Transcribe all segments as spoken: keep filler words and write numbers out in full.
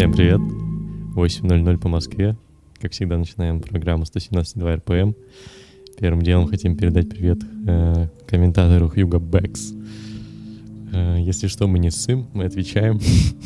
Всем привет. восемь ноль ноль по Москве. Как всегда, начинаем программу сто семнадцать и два эр пэ эм. Первым делом хотим передать привет э, комментатору Хьюго Бэкс. Э, если что, мы не ссым, мы отвечаем.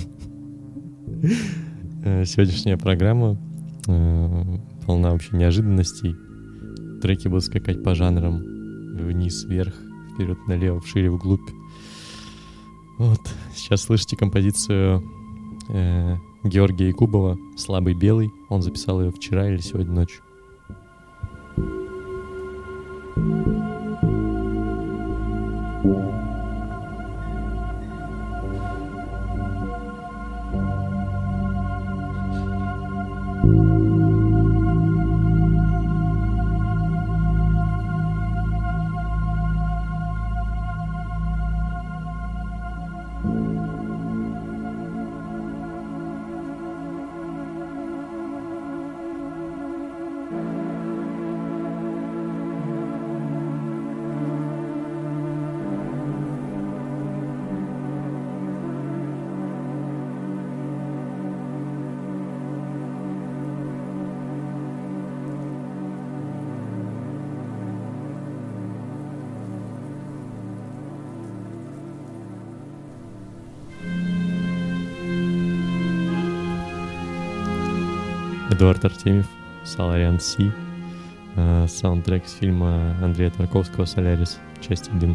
Сегодняшняя программа э, полна вообще неожиданностей. Треки будут скакать по жанрам вниз, вверх, вперед, налево, вшире, вглубь. Вот. Сейчас слышите композицию э, Георгия Якубова «Слабый белый». Он записал ее вчера или сегодня ночью. Эдуард Артемьев, Солариан Си, э, саундтрек с фильма Андрея Тарковского «Солярис», часть один.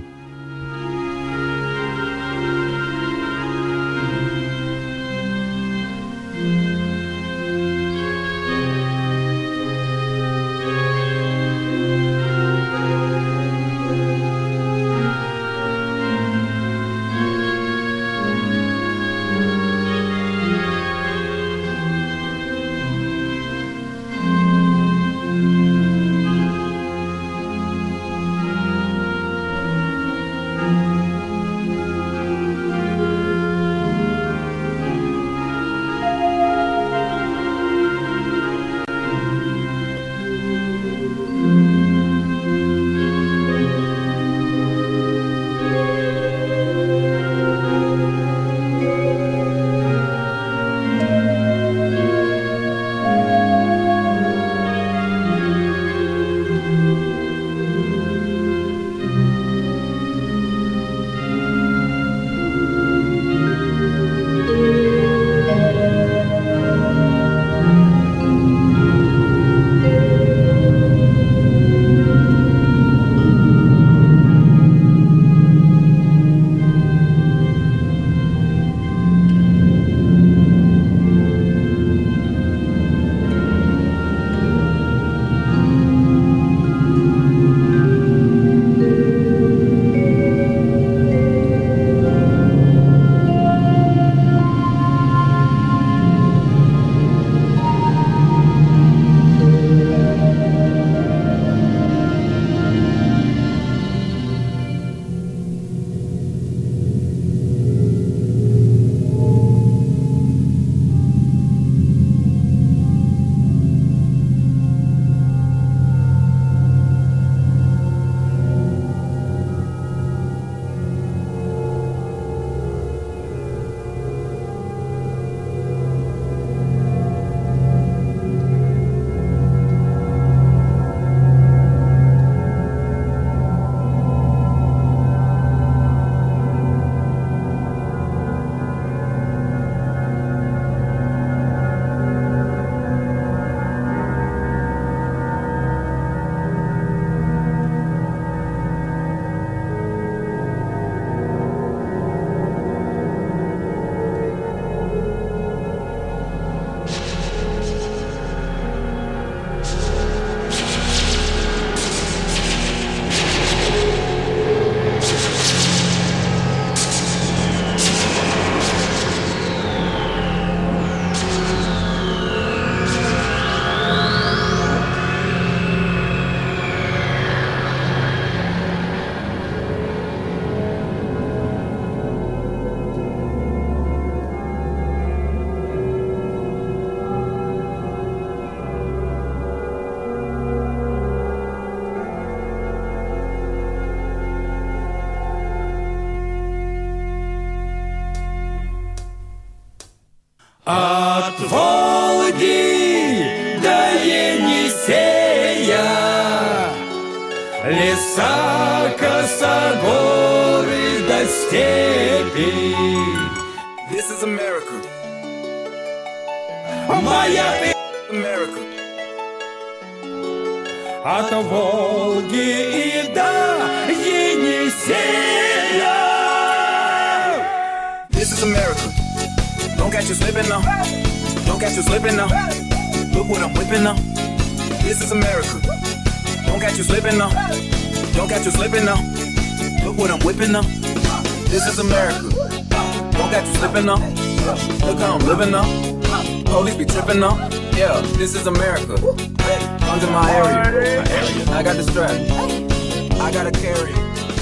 От Волги до Енисея, леса, косогоры до степи. This is America. Моя Америка. От Волги и до Енисея. This is America. Don't catch you slipping now. Don't catch you slipping now. Look what I'm whipping now. This is America. Don't catch you slipping now. Don't catch you slipping now. Look what I'm whipping now. This is America. Don't catch you slipping now. Look how I'm living now. Police be tripping now. Yeah, this is America. Under my area. I got the strap. I gotta carry.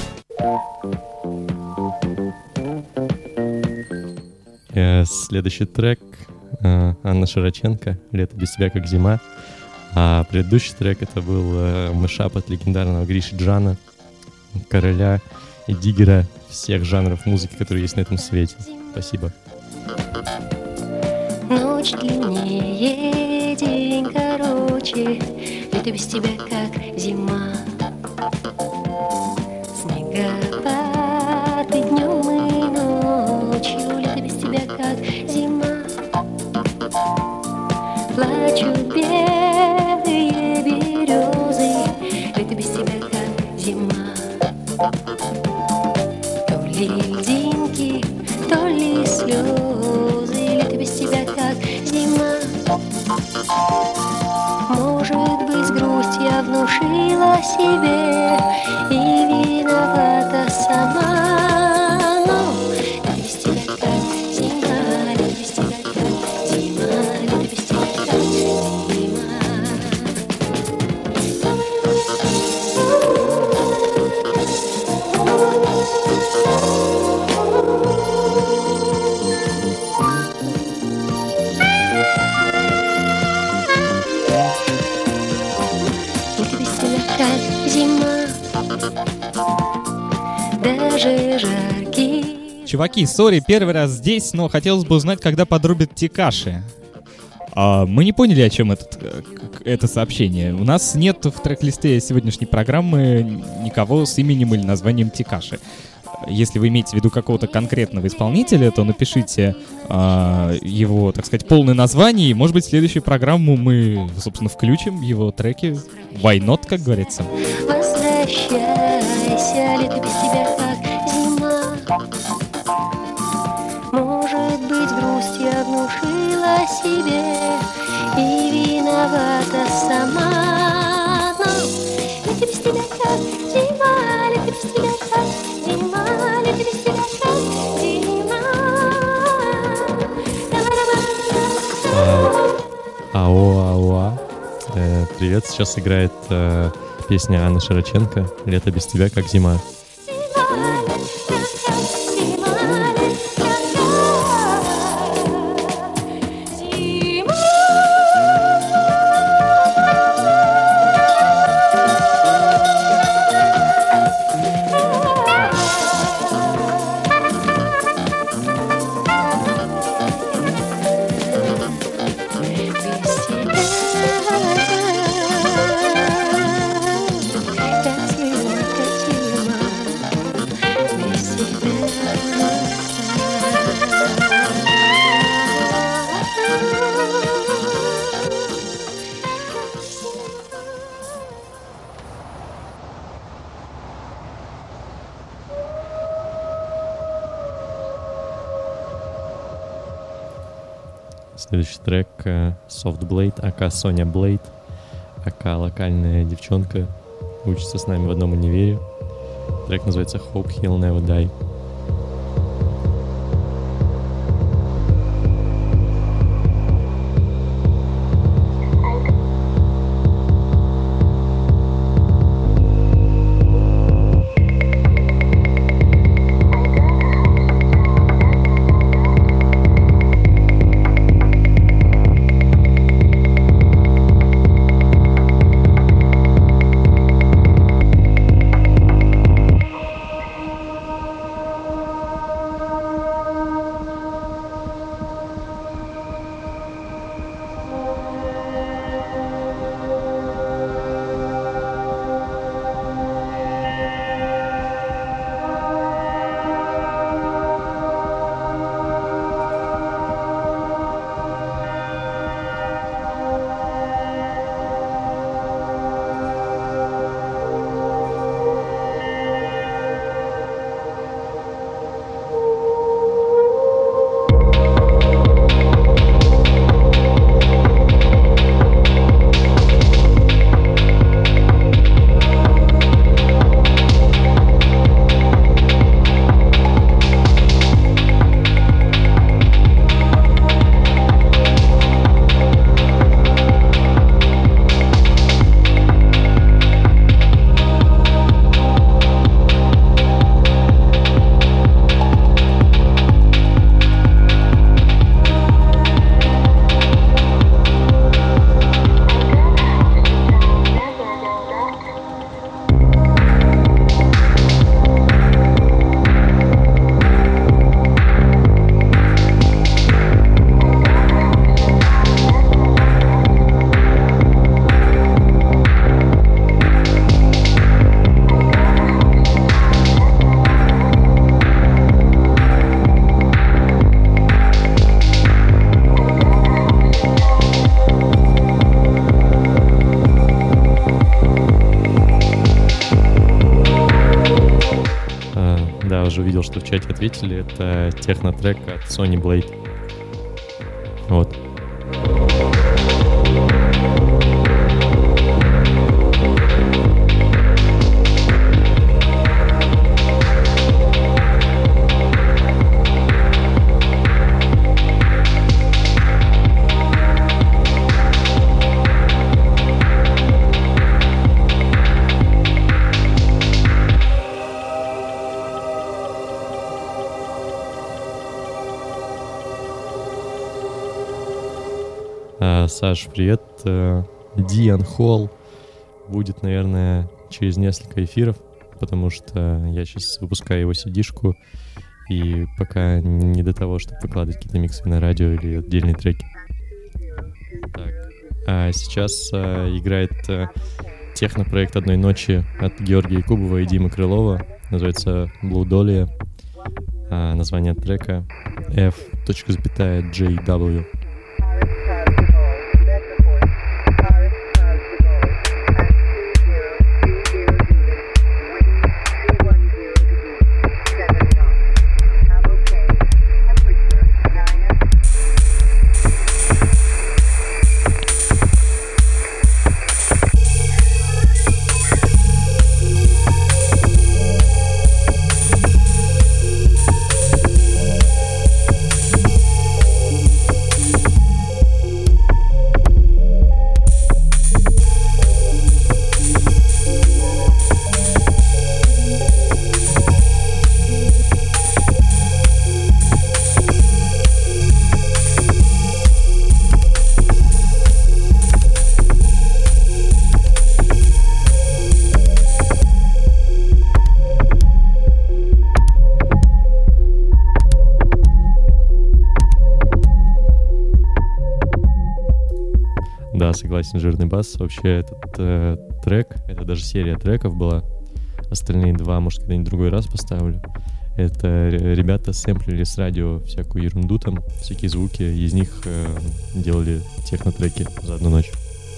Следующий трек Анна Широченко «Лето без тебя как зима». А предыдущий трек это был мышап от легендарного Гриши Джана, короля и диггера всех жанров музыки, которые есть на этом свете. Спасибо. Ночь длиннее, день короче, лето без тебя как зима. Снегопад и днем и ночью, лето без тебя как зима. Плачут белые березы, лето без тебя как зима. То ли льдинки, то ли слезы, лето без тебя как зима. Может быть, грусть я внушила себе и виновата сама. Но лето без тебя как зима, лето без тебя как зима, лето без тебя как зима. Даже жаркий. Чуваки, сори, первый раз здесь, но хотелось бы узнать, когда подрубят Текаши. А, мы не поняли, о чем этот, это сообщение. У нас нет в трек-листе сегодняшней программы никого с именем или названием Текаши. Если вы имеете в виду какого-то конкретного исполнителя, то напишите а, его, так сказать, полное название, и, может быть, в следующую программу мы, собственно, включим его треки. Why not, как говорится. Возвращайся, лето без тебя как зима. Может быть, грусть я внушила себе и виновата сама. Но лето без тебя как зима, лето без тебя как зима, лето без тебя как зима. Ао, ауа. Э, привет, сейчас играет э, песня Анны Широченко «Лето без тебя как зима». Следующий трек Soft Blade, ака Соня Блейд, ака локальная девчонка, учится с нами в одном универе. Трек называется Hope He'll Never Die. даже увидел, что в чате ответили. Это технотрек от Sony Blade. Вот. Саш, привет. Диан Холл будет, наверное, через несколько эфиров, потому что я сейчас выпускаю его сидишку, и пока не до того, чтобы выкладывать какие-то миксы на радио или отдельные треки. Так. А сейчас а, играет а, технопроект «Одной ночи» от Георгия Якубова и Димы Крылова. Называется Blue Dahlia. А, название трека эф джей дабл ю. Да, согласен, жирный бас. Вообще этот э, трек, это даже серия треков была. Остальные два, может, когда-нибудь другой раз поставлю. Это ребята сэмплили с радио всякую ерунду там, всякие звуки. Из них э, делали технотреки за одну ночь.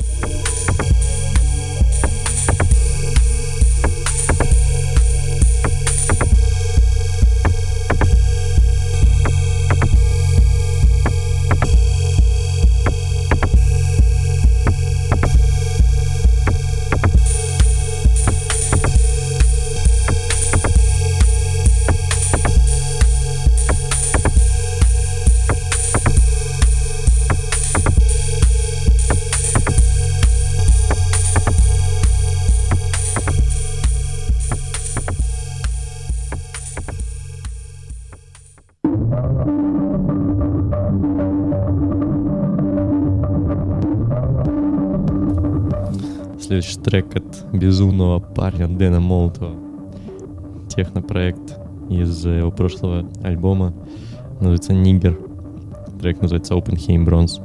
Следующий трек от безумного парня Дэна Молотова. Технопроект из его прошлого альбома. Называется «Нигер». Трек называется «Oppenheim Bronze».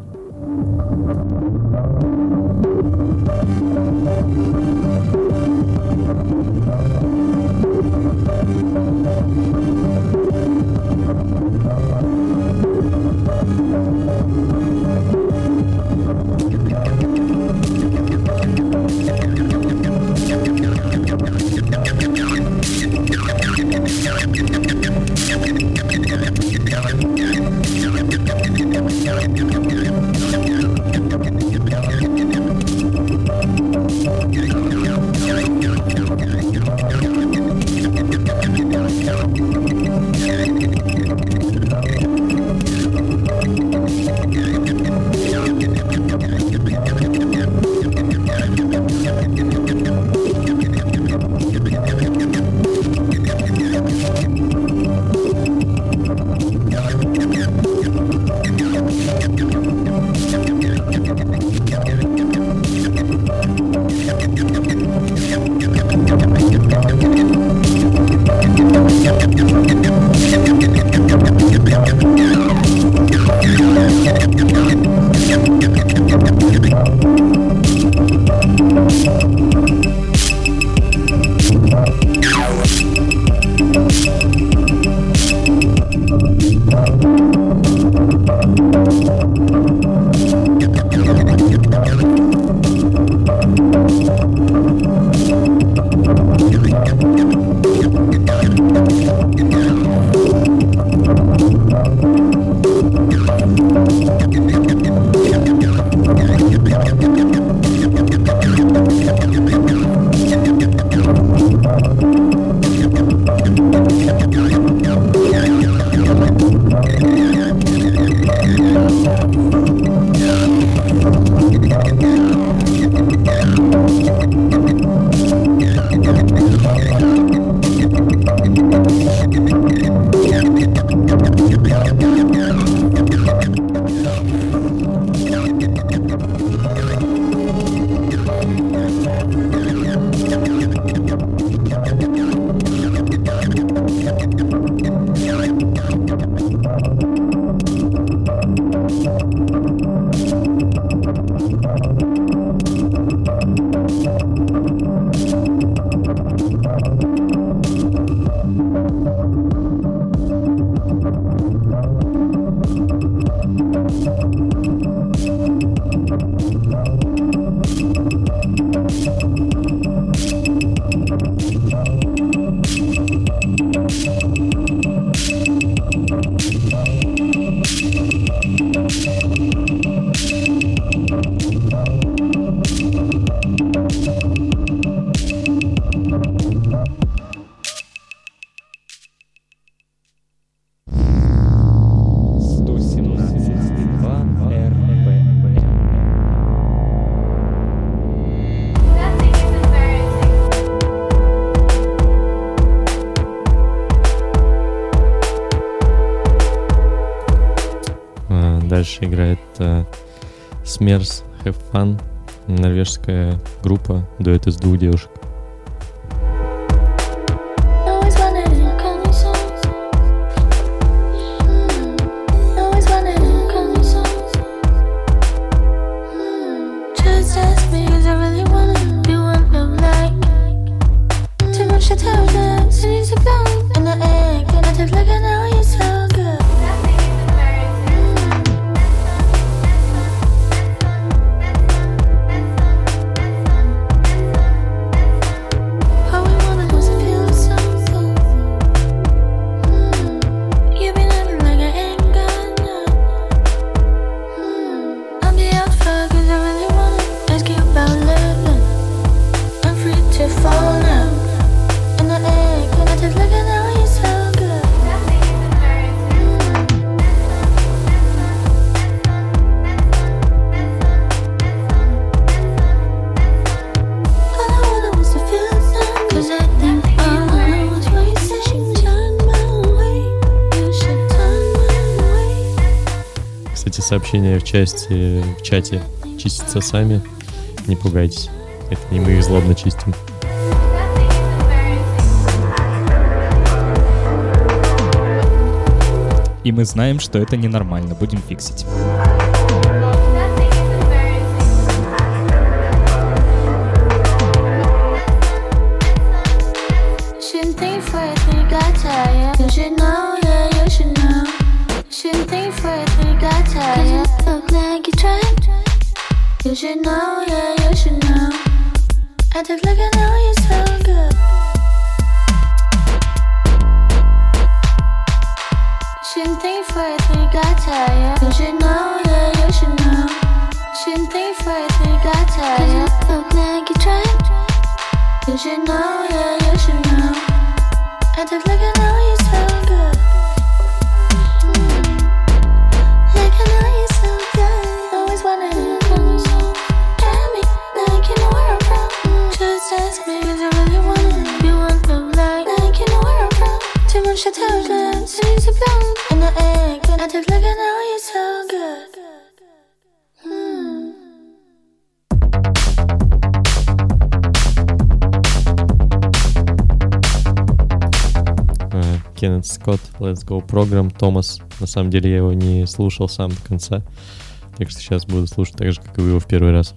Дальше играет uh, Smers Have Fun, норвежская группа, дуэт из двух девушек. Сообщения в части, в чате чистятся сами. Не пугайтесь. Это не мы их злобно чистим. И мы знаем, что это ненормально. Будем фиксить. You should know, yeah, you should know. I took look and now you're so good. Shouldn't think for it, we got tired. You should know, yeah, you should know. Shouldn't think for it, we got tired. You look like you tried. You should know, yeah, you should know. I took look and now you're so good. Mm. Look and now you're so good. Always wanted to ask me, cause I really want it. You want the light, like you know where I'm from. Too much to tell them, cities are blown. And I ain't good, I took look and now you're so good. uh, Кеннет Скотт, Let's Go Program, Томас. На самом деле я его не слушал сам до конца, так что сейчас буду слушать так же, как и вы его в первый раз.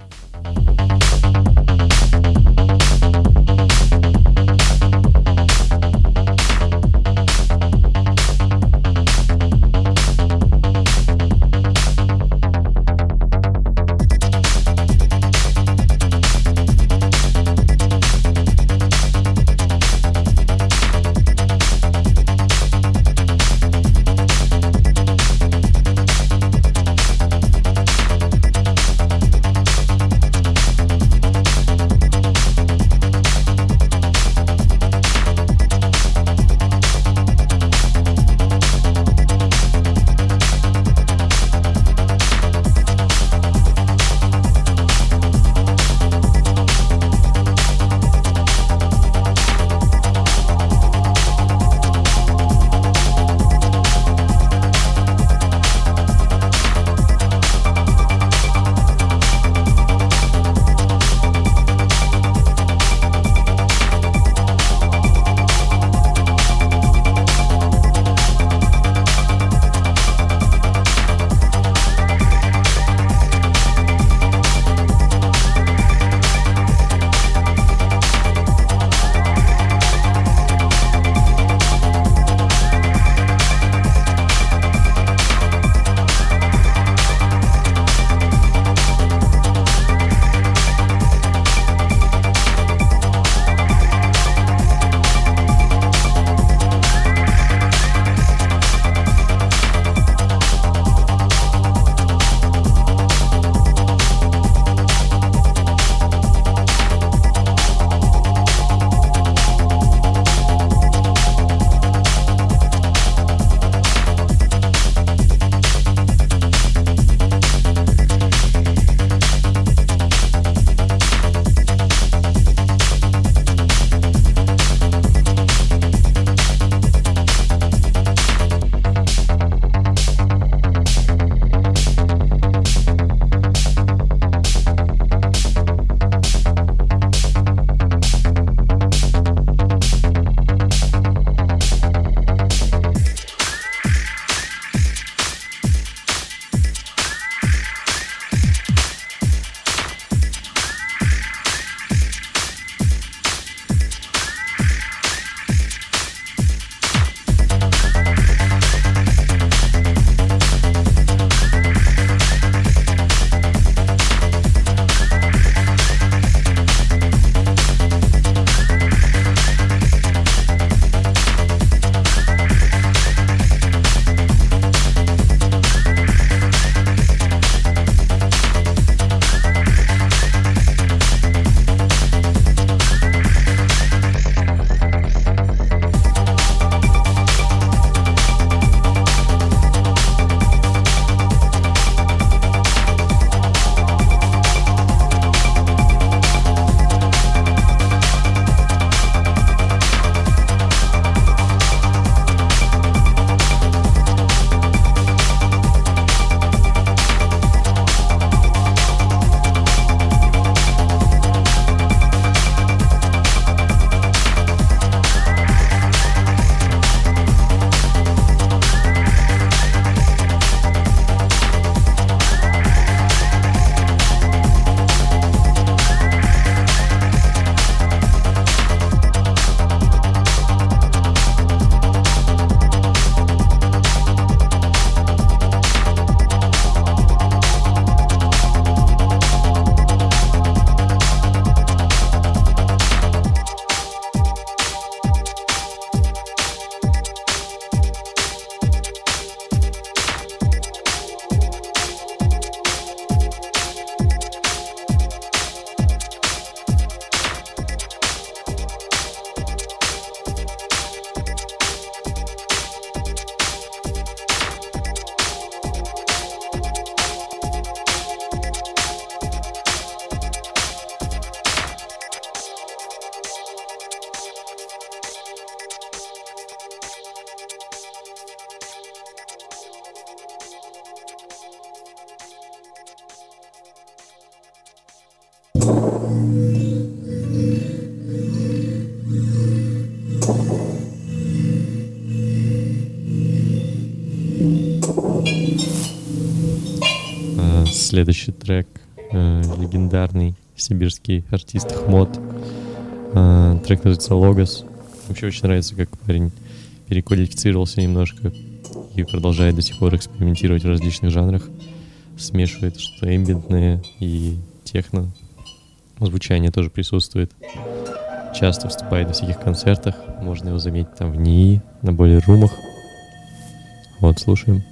Следующий трек э, легендарный сибирский артист Хмот. Э, трек называется «Логос». Вообще очень нравится, как парень переквалифицировался немножко и продолжает до сих пор экспериментировать в различных жанрах. Смешивает что эмбиентное и техно. Звучание тоже присутствует. Часто выступает на всяких концертах. Можно его заметить там в НИИ, на бойлер-румах. Вот, слушаем.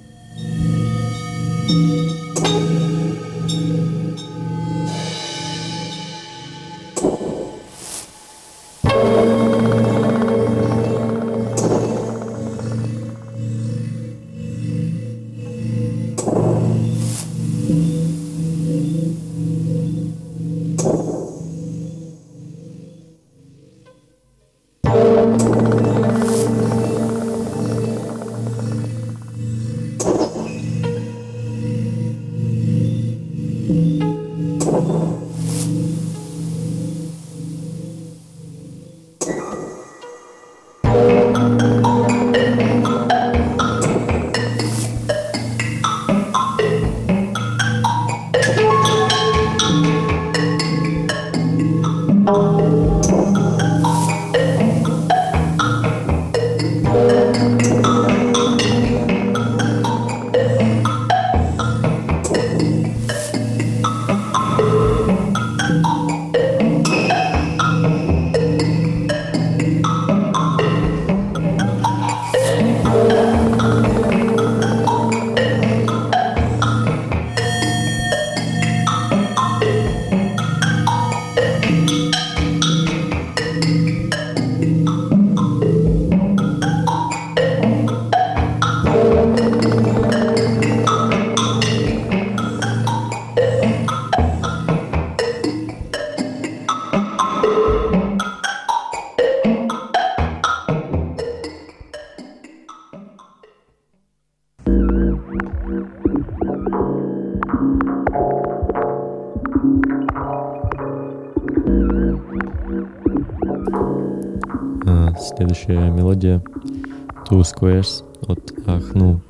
Следующая мелодия Two Squares от Ахну.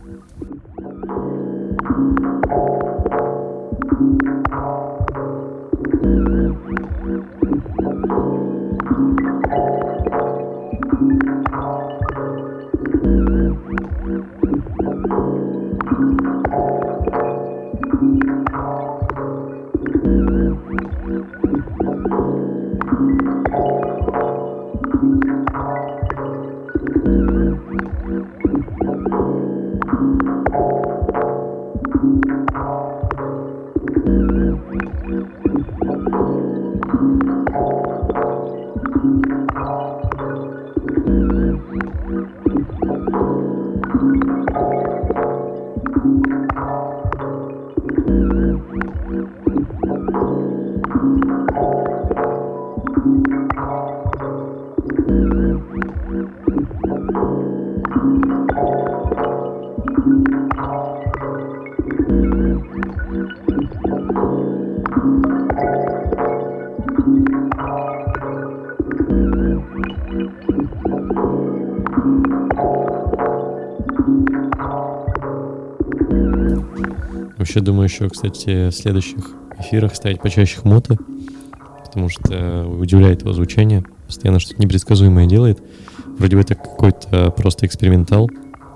Вообще думаю еще, кстати, в следующих эфирах ставить почаще Хмота, потому что удивляет его звучание, постоянно что-то непредсказуемое делает. Вроде бы это какой-то просто экспериментал,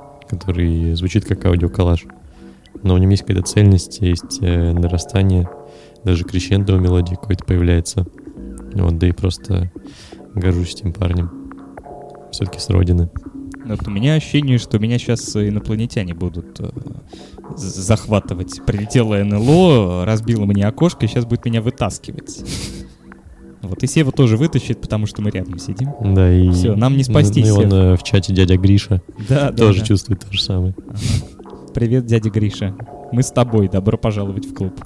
который звучит как аудиоколлаж, но в нем есть какая-то цельность, есть нарастание, даже крещендо у мелодии какой-то появляется. Вот, да и просто горжусь этим парнем. Все-таки с родины. Вот у меня ощущение, что меня сейчас инопланетяне будут э, захватывать. Прилетело эн эл о, разбило мне окошко, и сейчас будет меня вытаскивать. Вот, и Сева тоже вытащит, потому что мы рядом сидим. Да, и... Все, нам не спастись, ну, и он Сев. в чате дядя Гриша да, тоже да, чувствует то же самое. Ага. Привет, дядя Гриша. Мы с тобой. Добро пожаловать в клуб.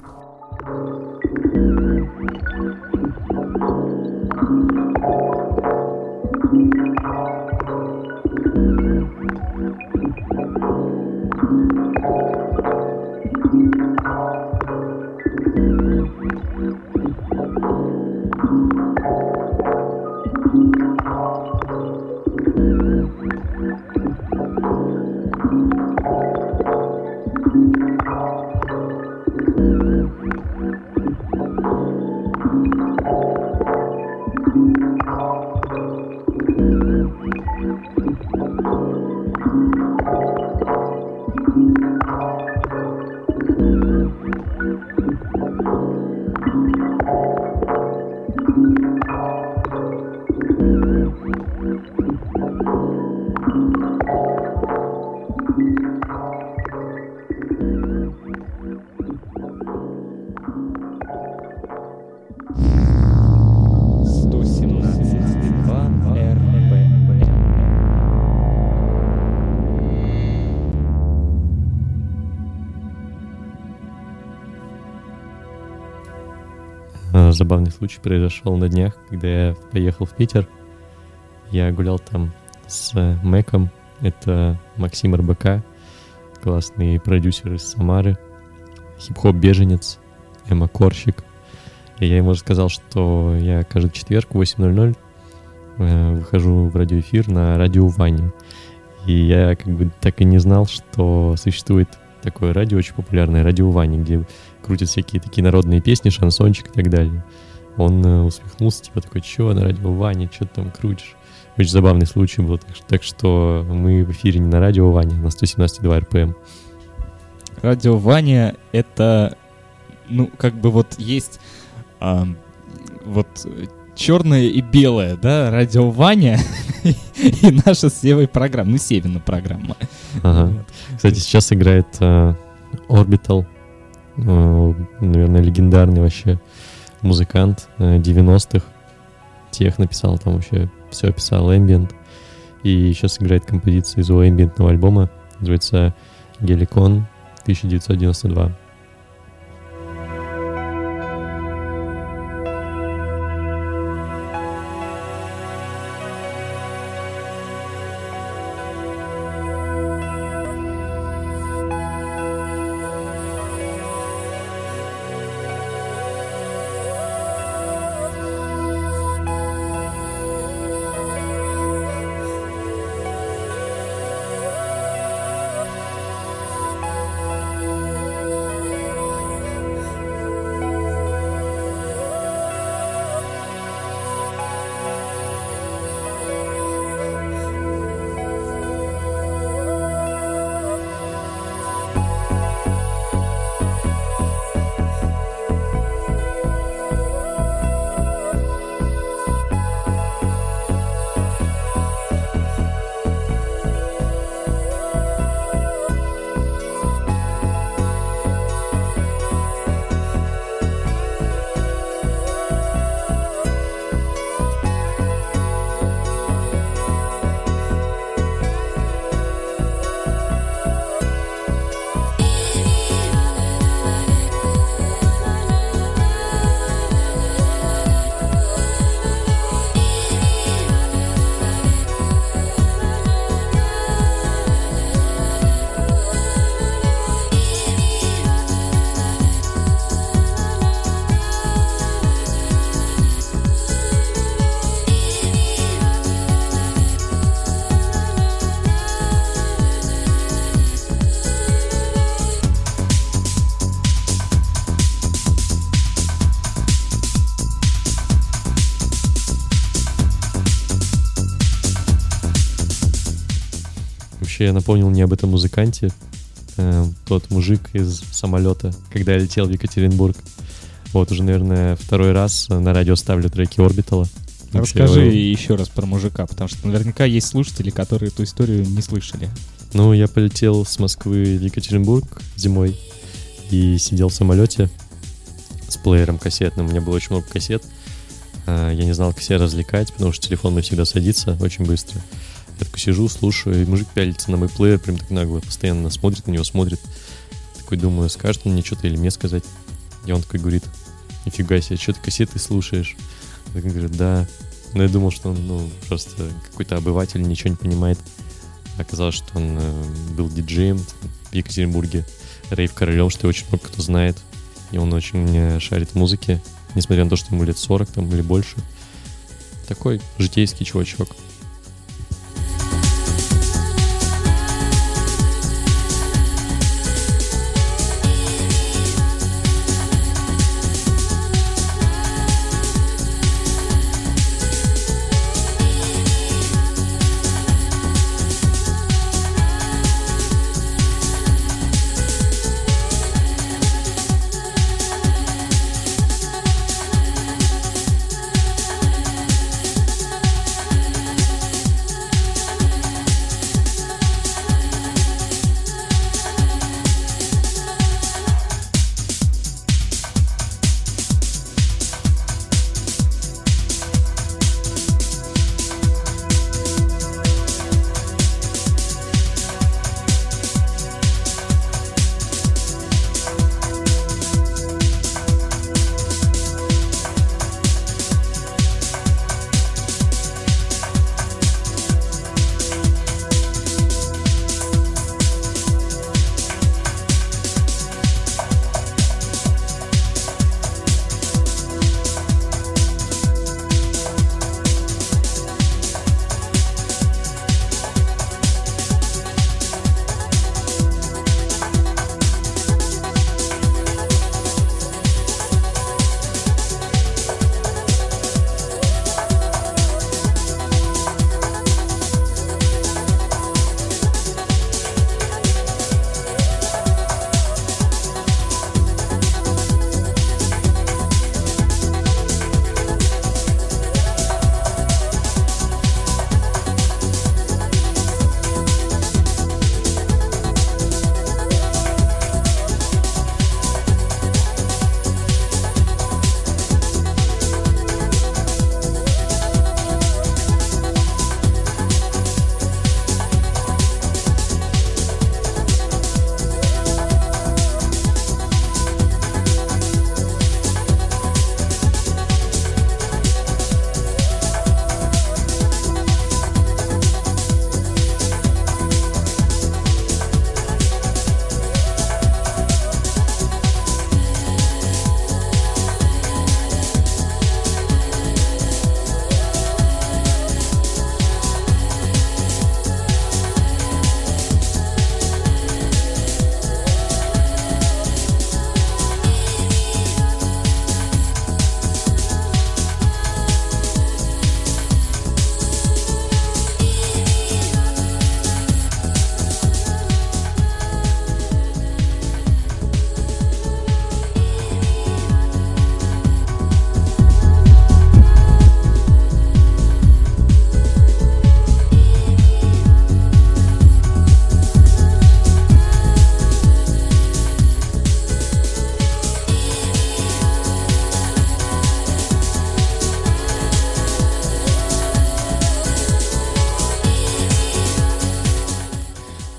Thank you. забавный случай произошел на днях, когда я поехал в Питер. Я гулял там с Мэком. Это Максим РБК, классный продюсер из Самары, хип-хоп-беженец, Эмма Корщик. И я ему рассказал, что я каждый четверг в восемь ноль ноль э, выхожу в радиоэфир на радио Вани. И я как бы так и не знал, что существует такое радио, очень популярное, радио Вани, где крутят всякие такие народные песни, шансончик и так далее. Он э, усмехнулся, типа такой: чё, на радио Вани, чё ты там крутишь? Очень забавный случай был. Так что, так что мы в эфире не на радио Ваня, на сто семнадцать и два эр пэ эм. Радио Ваня — это, ну, как бы вот есть а, вот черное и белое, да, радио Ваня и наша с Севой программа, ну, Севина программа. Ага. Вот. Кстати, сейчас играет uh, Orbital, uh, наверное, легендарный вообще музыкант uh, девяностых. Тех написал там вообще, все писал, Ambient. И сейчас играет композиция из его эмбиентного альбома, называется Helicon тысяча девятьсот девяносто два. Вообще, я напомнил мне об этом музыканте. Э, тот мужик из самолета, когда я летел в Екатеринбург. Вот уже, наверное, второй раз на радио ставлю треки Орбитала. Расскажи Вообще, еще раз про мужика, потому что наверняка есть слушатели, которые эту историю не слышали. Ну, я полетел с Москвы в Екатеринбург зимой и сидел в самолете с плеером кассетным. У меня было очень много кассет. Я не знал, как себя развлекать, потому что телефон мой всегда садится очень быстро. Я такой сижу, слушаю, и мужик пялится на мой плеер прям так нагло, постоянно смотрит на него, смотрит. Такой думаю, скажет он мне что-то или мне сказать. И он такой говорит: нифига себе, что ты кассеты слушаешь? Он говорит: да. Но я думал, что он ну, просто какой-то обыватель, ничего не понимает. Оказалось, что он э, был диджеем в Екатеринбурге, рейв-королем, что очень много кто знает. И он очень шарит в музыке, несмотря на то, что ему лет сорок там, или больше. Такой житейский чувачок.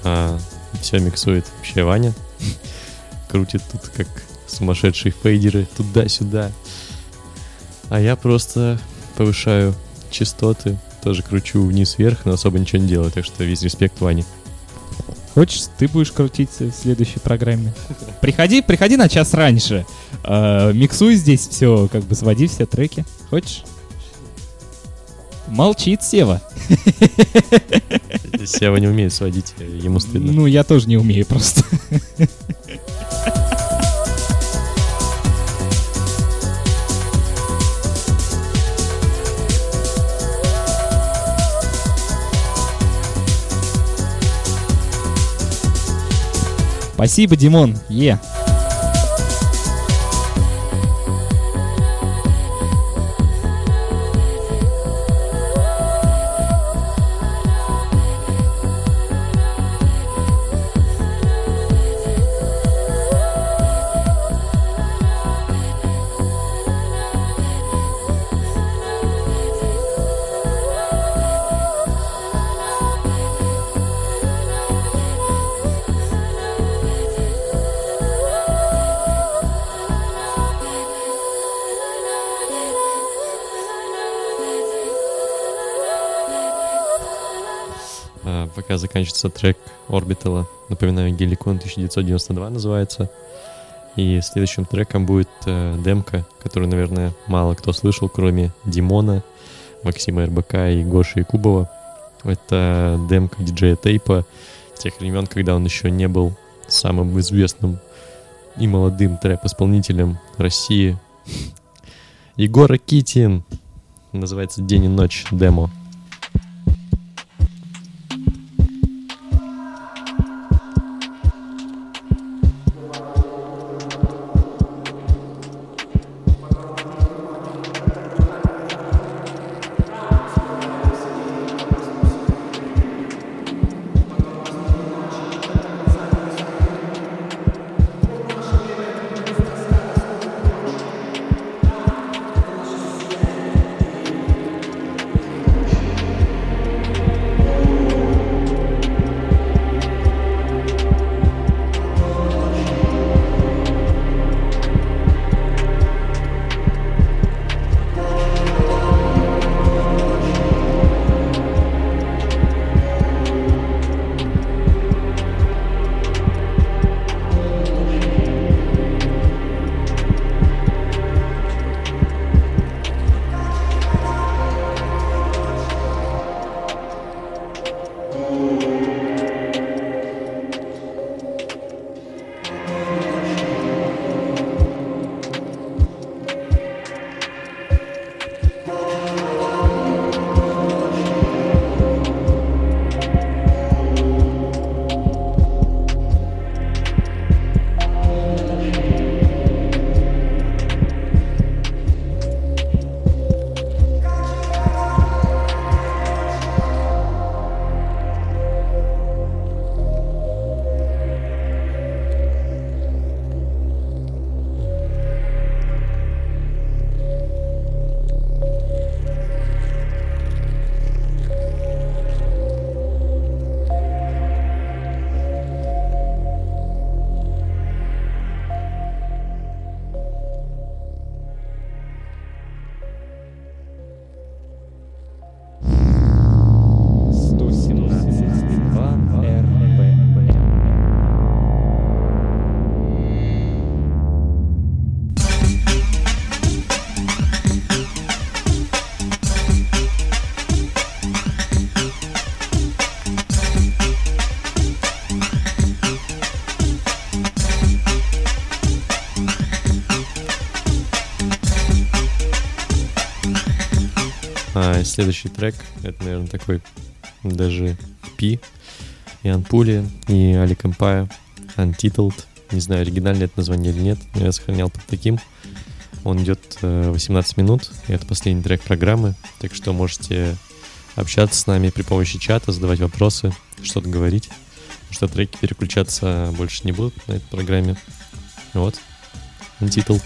А все миксует вообще Ваня. Крутит тут как сумасшедшие фейдеры туда-сюда. А я просто повышаю частоты, тоже кручу вниз-вверх, но особо ничего не делаю, так что весь респект Ване. Хочешь, ты будешь крутиться в следующей программе? Приходи, приходи на час раньше. Э, миксуй здесь все, как бы своди все треки. Хочешь? Молчит Сева. Сева не умеет сводить, ему стыдно. Ну, я тоже не умею просто. Спасибо, Димон. Е. Пока заканчивается трек Орбитала. Напоминаю, Геликон тысяча девятьсот девяносто два называется. И следующим треком будет э, демка, которую, наверное, мало кто слышал, кроме Димона, Максима РБК и Гоши Якубова. Это демка диджея Тейпа тех времен, когда он еще не был самым известным и молодым трэп-исполнителем России. Егор Акитин. Называется «День и ночь» демо. А следующий трек, это, наверное, такой даже Пи, и Анпули, и Али Кампая, Untitled. Не знаю, оригинальное это название или нет, но я сохранял под таким. Он идет восемнадцать минут, и это последний трек программы, так что можете общаться с нами при помощи чата, задавать вопросы, что-то говорить, что треки переключаться больше не будут на этой программе. Вот, Untitled.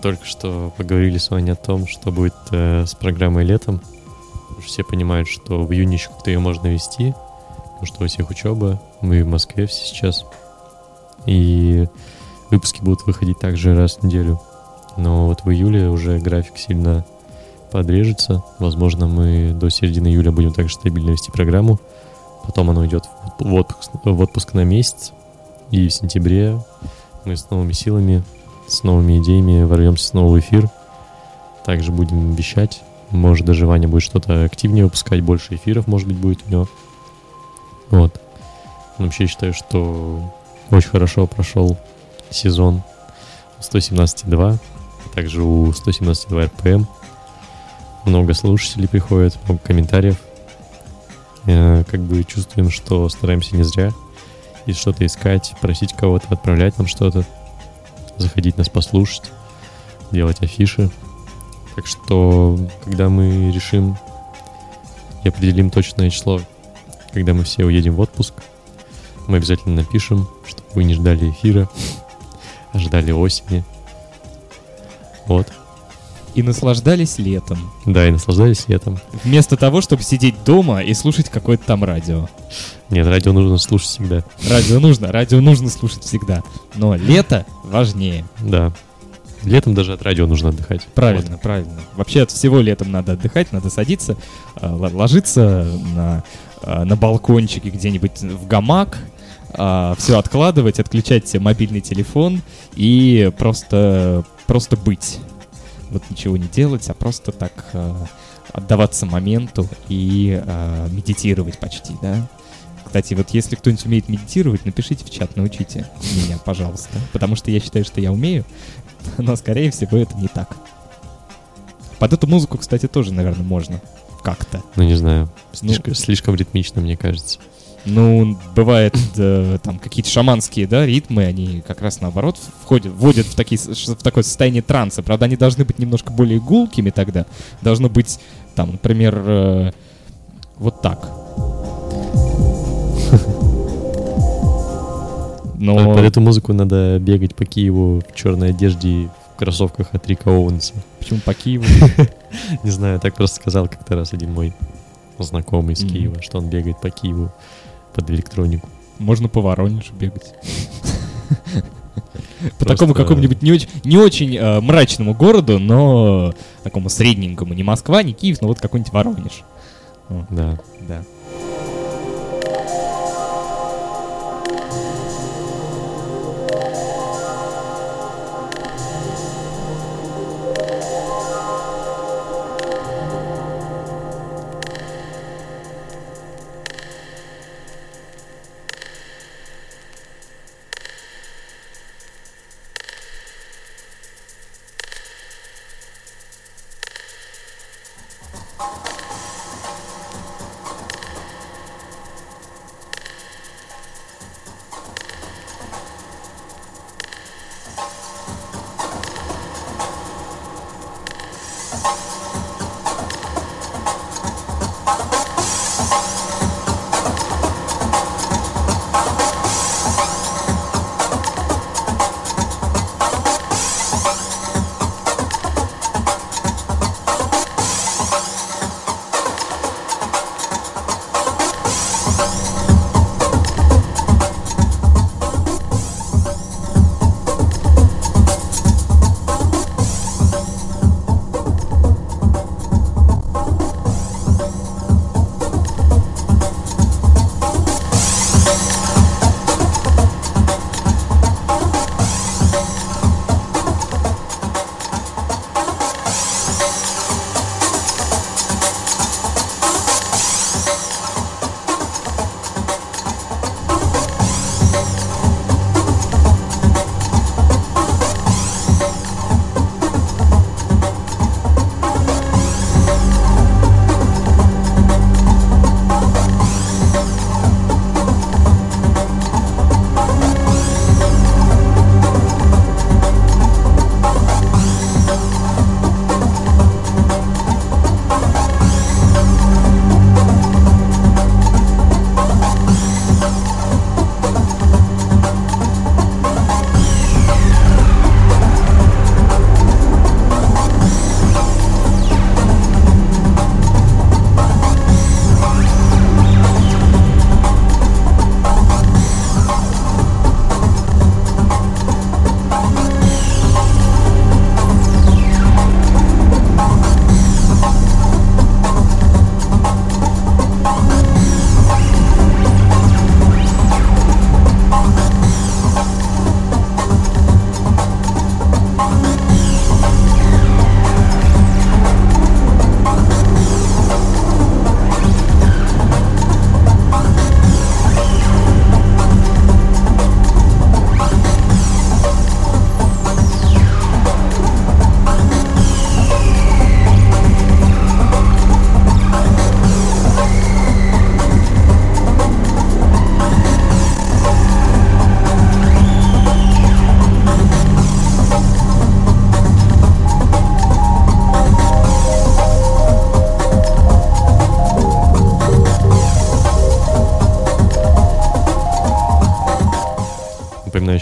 только что поговорили с вами о том, что будет э, с программой летом. Потому что все понимают, что в июне еще как-то ее можно вести, потому что у всех учеба, мы в Москве все сейчас. И выпуски будут выходить также раз в неделю. Но вот в июле уже график сильно подрежется. Возможно, мы до середины июля будем также стабильно вести программу. Потом она уйдет в отпуск, в отпуск на месяц. И в сентябре мы с новыми силами, с новыми идеями ворвемся снова в эфир. Также будем вещать. Может, даже Ваня будет что-то активнее выпускать, больше эфиров, может быть, будет у него. Вот. Но вообще считаю, что очень хорошо прошел сезон сто семнадцать и два. Также у сто семнадцать и два эр пи эм. Много слушателей приходит, много комментариев. Э, как бы чувствуем, что стараемся не зря. И что-то искать, просить кого-то отправлять нам что-то. Заходить нас послушать, делать афиши. Так что, когда мы решим и определим точное число, когда мы все уедем в отпуск, мы обязательно напишем, чтобы вы не ждали эфира, а ждали осени. Вот. И наслаждались летом. Да, и наслаждались летом. Вместо того, чтобы сидеть дома и слушать какое-то там радио. Нет, радио нужно слушать всегда. Радио нужно, радио нужно слушать всегда. Но лето важнее. Да. Летом даже от радио нужно отдыхать. Правильно, Вот. правильно. Вообще от всего летом надо отдыхать, надо садиться, э, л- ложиться на, э, на балкончике где-нибудь в гамак, все откладывать, отключать мобильный телефон и просто, просто быть. Вот ничего не делать, а просто так э, отдаваться моменту и э, медитировать почти, да? Кстати, вот если кто-нибудь умеет медитировать, напишите в чат, научите меня, пожалуйста. Потому что я считаю, что я умею, но, скорее всего, это не так. Под эту музыку, кстати, тоже, наверное, можно как-то. Ну, не знаю. Слишком, Ну, слишком ритмично, мне кажется. Ну, бывает, э, там, какие-то шаманские, да, ритмы, они как раз наоборот входят, вводят в, такие, в такое состояние транса. Правда, они должны быть немножко более гулкими тогда. Должно быть, там, например, э, вот так. Но... Под, под эту музыку надо бегать по Киеву в черной одежде и в кроссовках от Рика Оуэнса. Почему по Киеву? Не знаю, так просто сказал как-то раз один мой знакомый из Мгм. Киева, что он бегает по Киеву под электронику. Можно по Воронежу бегать. По Просто- такому какому-нибудь не очень, не очень э, мрачному городу, но такому средненькому. Не Москва, не Киев, но вот какой-нибудь Воронеж. О, Да. да.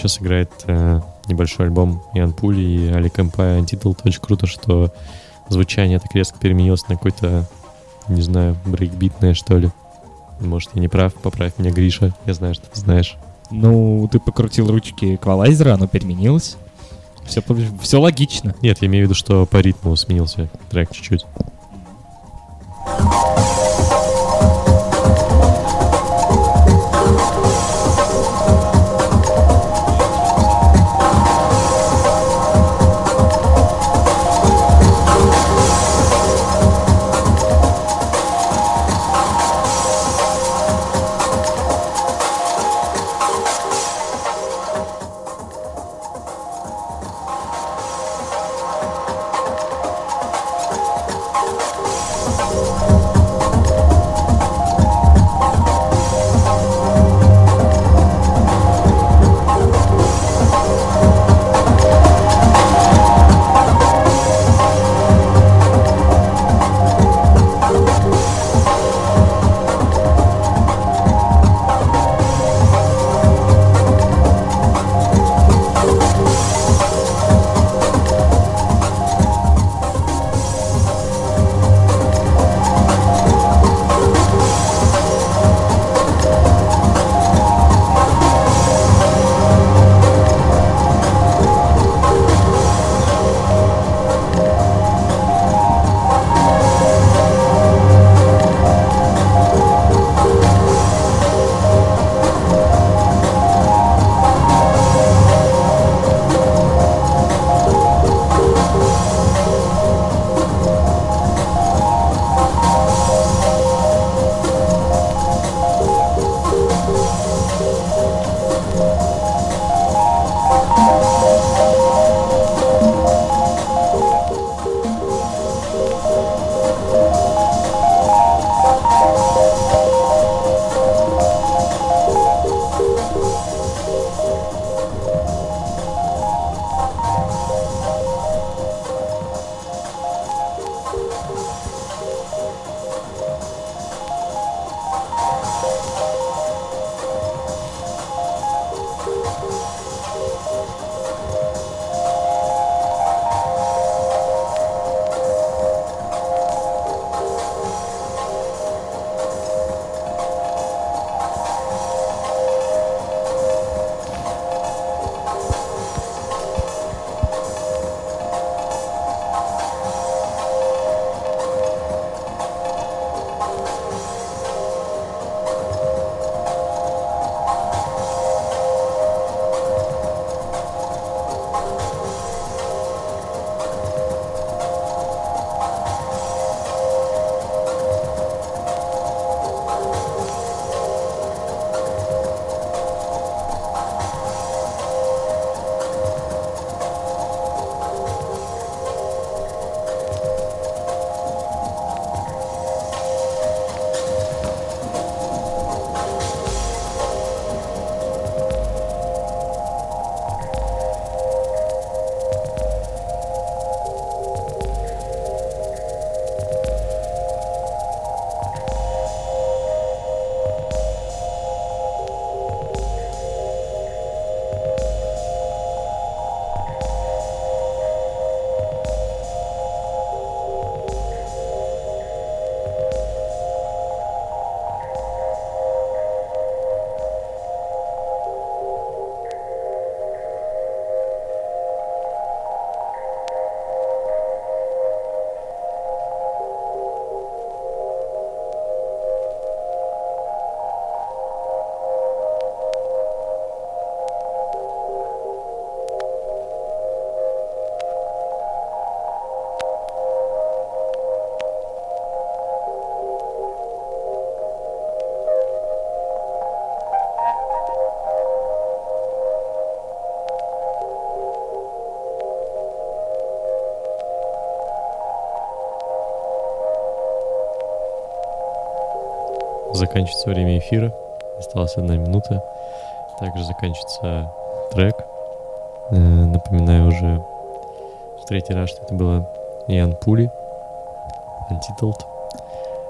сейчас играет э, небольшой альбом Иан Пули и Али Кэмпай Untitled. Очень круто, что звучание так резко переменилось на какой-то, не знаю, брейкбитное, что ли. Может, я не прав, поправь меня, Гриша. Я знаю, что ты знаешь. Ну, ты покрутил ручки эквалайзера, оно переменилось. Все, все логично. Нет, я имею в виду, что по ритму сменился трек чуть-чуть. Заканчивается время эфира. Осталась одна минута. Также заканчивается трек. Э, напоминаю уже в третий раз, что это было Иан Пули, Untitled.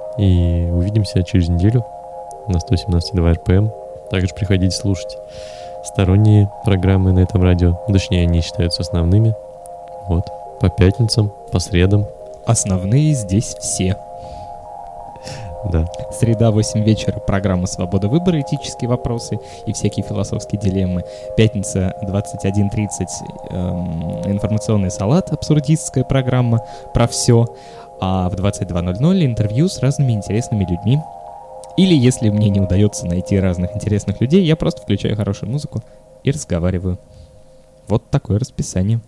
И увидимся через неделю на сто семнадцать и два эр пи эм. Также приходите слушать сторонние программы на этом радио. Точнее, они считаются основными. Вот. По пятницам, по средам. Основные здесь все. Да. Среда, восемь вечера, программа «Свобода выбора», этические вопросы и всякие философские дилеммы. Пятница, двадцать один тридцать, эм, информационный салат, абсурдистская программа про все. А в двадцать два ноль ноль интервью с разными интересными людьми. Или, если мне не удается найти разных интересных людей, я просто включаю хорошую музыку и разговариваю. Вот такое расписание.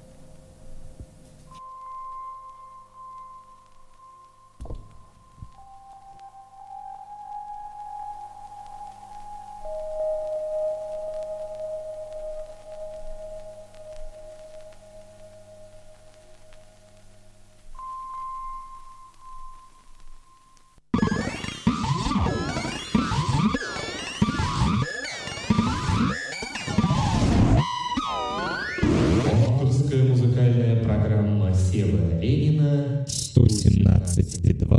сто семнадцать и два.